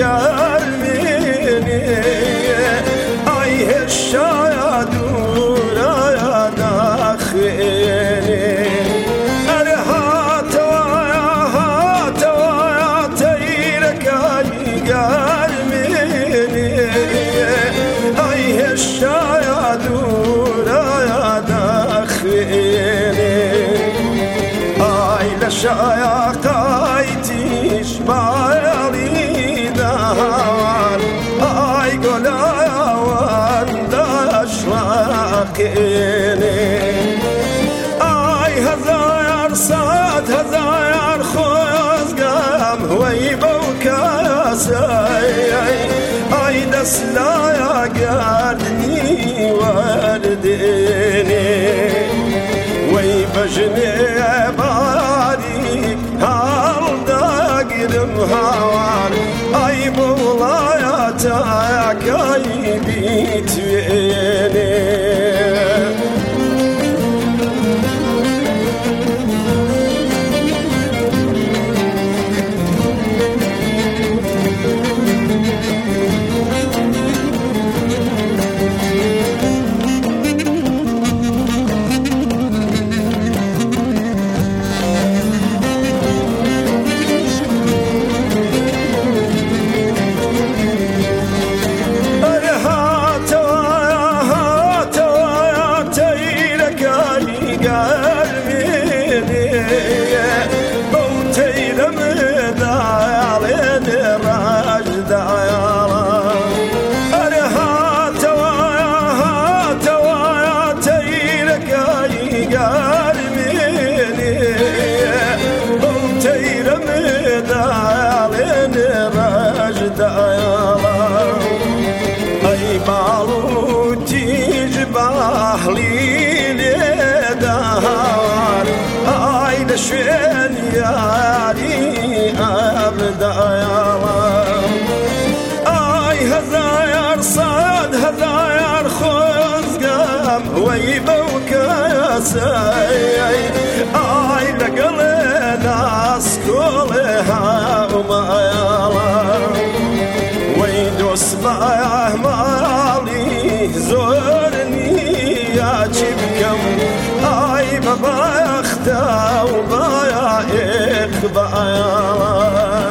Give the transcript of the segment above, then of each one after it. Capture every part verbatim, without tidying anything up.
قرميني أي هالشايا دورا يا داخيني أنا هاتوا يا هاتوا يا تيرك أي قرميني أي هالشايا دورا يا داخيني أي لشايا قايتيش بالي دهان أي قولا وانداش لاقيني أي هزاير صاد هزاير خوز قام ويبوك يا ساي أي دسلا يا قردني ورديني ويبجني باري هال داقرم هوار أي مولايا تاك أي بيتويني أي بالو تجبه لي لدهار أي لشين ياري أبدا أي هزاير صاد هزاير خوز قام ويبوك يا ساي أي لقل ناس كلها وما ويدوس بايا مالي زورني يا جبكم أي بابايا اختا وبايا اخبايا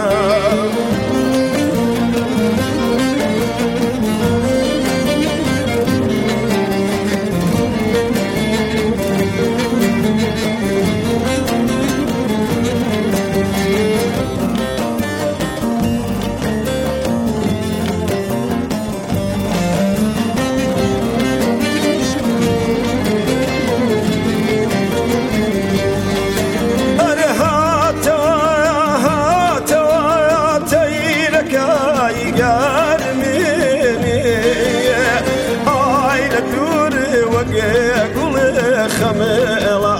خميلة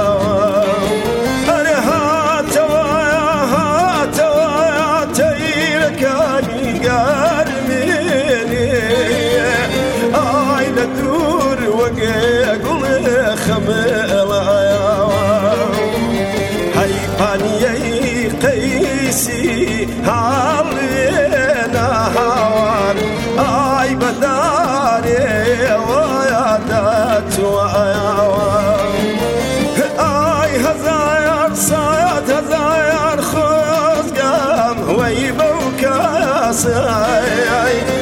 أنا هاتوا يا هاتوا يا تيرك أي قرميني أي لدور وقيقل خميلة هاي بانيي قيسي هالينا هوان أي بداري ويا دات ويا أي هزاير صاد هزاير خوز قام ويبوك يا ساي